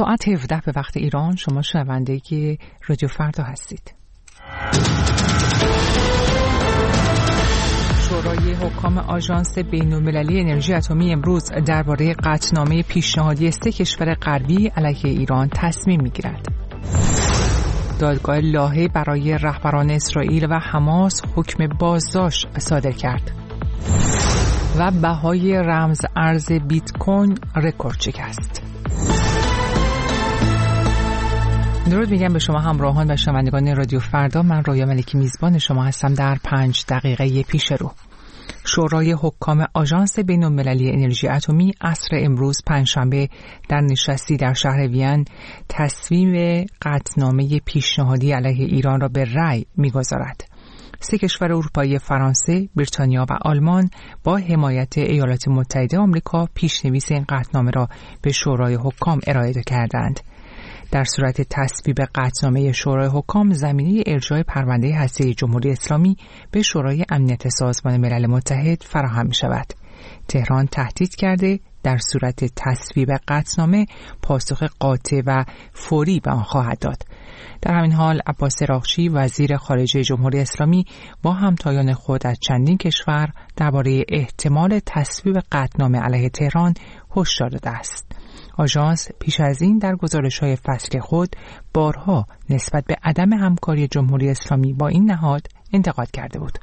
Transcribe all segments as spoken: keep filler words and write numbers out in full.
ساعت هفده به وقت ایران شما شنونده رادیو فردا هستید. شورای حکام آژانس بین‌المللی انرژی اتمی امروز درباره قطعنامه پیشنهادی سه کشور غربی علیه ایران تصمیم می‌گیرد. دادگاه لاهه برای رهبران اسرائیل و حماس حکم بازداشت صادر کرد. و بهای رمز ارز بیت کوین رکورد شکست. درود میگم به شما همراهان و شنوندگان رادیو فردا. من رویا ملکی میزبان شما هستم در پنج دقیقه پیش رو. شورای حکام آژانس بین‌المللی انرژی اتمی عصر امروز پنجشنبه در نشستی در شهر وین تصویب قطعنامه پیشنهادی علیه ایران را به رأی می‌گذارد. سه کشور اروپایی فرانسه، بریتانیا و آلمان با حمایت ایالات متحده آمریکا پیشنویس این قطعنامه را به شورای حکام ارائه کردند. در صورت تصویب قطعنامه شورای حکام زمینه ارجاع پرونده هسته‌ای جمهوری اسلامی به شورای امنیت سازمان ملل متحد فراهم می شود. تهران تهدید کرده در صورت تصویب قطعنامه پاسخ قاطع و فوری به آن خواهد داد. در همین حال عباس راغچی وزیر خارجه جمهوری اسلامی با همتایان خود از چندین کشور درباره احتمال تصویب قطعنامه علیه تهران هشدار داده است. آژانس پیش از این در گزارش‌های فصلی خود بارها نسبت به عدم همکاری جمهوری اسلامی با این نهاد انتقاد کرده بود.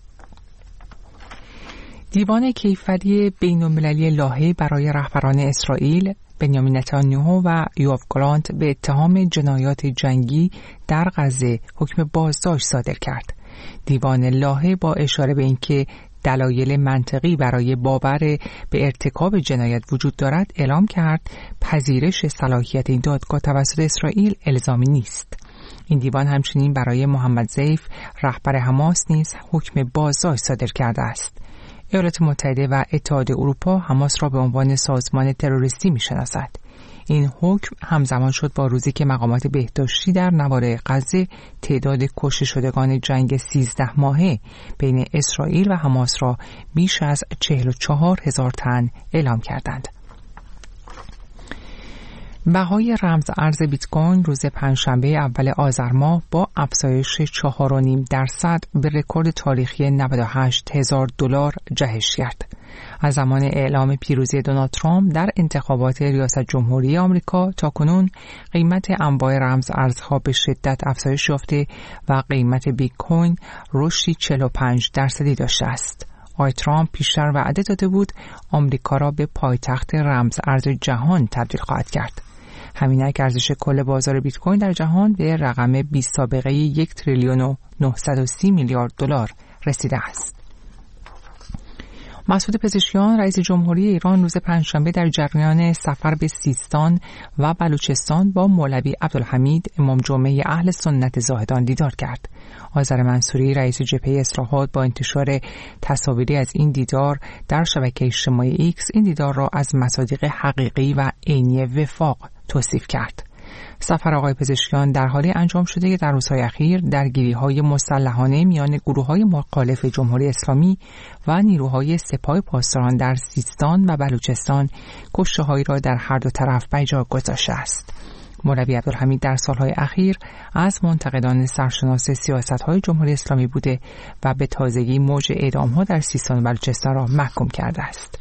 دیوان کیفری بین‌المللی لاهه برای رهبران اسرائیل بنیامین نتانیاهو و یوآف گالانت به اتهام جنایات جنگی در غزه حکم بازداشت صادر کرد. دیوان لاهه با اشاره به اینکه دلایل منطقی برای باور به ارتکاب جنایت وجود دارد اعلام کرد پذیرش صلاحیت این دادگاه توسط اسرائیل الزامی نیست. این دیوان همچنین برای محمد ضیف رهبر حماس نیز حکم بازداشت صادر کرده است. ایالات متحده و اتحاد اروپا حماس را به عنوان سازمان تروریستی می‌شناسد. این حکم همزمان شد با روزی که مقامات بهداشتی در نوار غزه تعداد کشته شدگان جنگ سیزده ماهه بین اسرائیل و حماس را بیش از چهل و چهار هزار تن اعلام کردند. بهای رمز ارز بیت کوین روز پنجشنبه اول آذر ماه با افزایش چهار و نیم درصد به رکورد تاریخی نود و هشت هزار دلار جهش کرد. از زمان اعلام پیروزی دونالد ترامپ در انتخابات ریاست جمهوری آمریکا تاکنون قیمت انواع رمز ارزها به شدت افزایش یافته و قیمت بیت کوین رشدی چهل و پنج درصدی داشته است. آقای ترامپ پیشتر وعده داده بود آمریکا را به پایتخت رمز ارز جهان تبدیل خواهد کرد. همینک ارزش کل بازار بیت کوین در جهان به رقم بی سابقه یک تریلیون و نهصد و سی میلیارد دلار رسیده است. مسعود پزشکیان رئیس جمهوری ایران روز پنجشنبه در جریان سفر به سیستان و بلوچستان با مولوی عبدالحمید امام جمعه اهل سنت زاهدان دیدار کرد. آذر منصوری رئیس جبهه اصلاحات با انتشار تصاویری از این دیدار در شبکه اجتماعی ایکس این دیدار را از مصادیق حقیقی و عینی وفاق توصیف کرد. سفر آقای پزشکیان در حالی انجام شده که در روزهای اخیر درگیری‌های مسلحانه میان گروه‌های مخالف جمهوری اسلامی و نیروهای سپاه پاسداران در سیستان و بلوچستان کشته‌هایی را در هر دو طرف به جا گذاشته است. مولوی عبدالحمید در سالهای اخیر از منتقدان سرشناس سیاست‌های جمهوری اسلامی بوده و به تازگی موج اعدام‌ها در سیستان و بلوچستان را محکوم کرده است.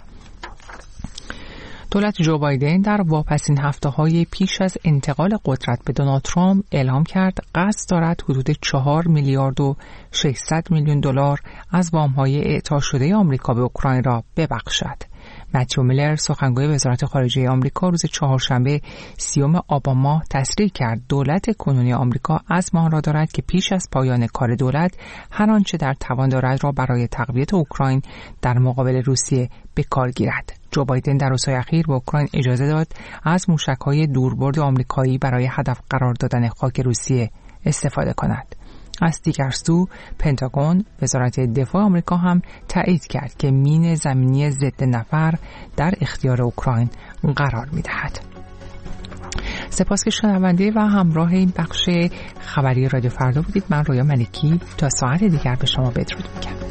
دولت جو بایدن در واپسین هفته‌های پیش از انتقال قدرت به دونالد ترامپ اعلام کرد قصد دارد حدود چهار میلیارد و ششصد میلیون دلار از وام‌های اعطا شده آمریکا به اوکراین را ببخشد. متیو میلر سخنگوی وزارت خارجه آمریکا روز چهارشنبه سیوم آبان ماه تصریح کرد دولت کنونی آمریکا عزم آن را دارد که پیش از پایان کار دولت هر آنچه در توان دارد را برای تقویت اوکراین در مقابل روسیه به کار گیرد. جو بایدن در روزهای اخیر به اوکراین اجازه داد از موشک‌های دوربرد آمریکایی برای هدف قرار دادن خاک روسیه استفاده کند. از دیگر سو پنتاگون وزارت دفاع آمریکا هم تایید کرد که مین زمینی ضد نفر در اختیار اوکراین قرار می‌دهد. سپاس که شنونده و همراه این بخش خبری رادیو فردا بودید. من رویا ملکی تا ساعت دیگر به شما بدرود میگم.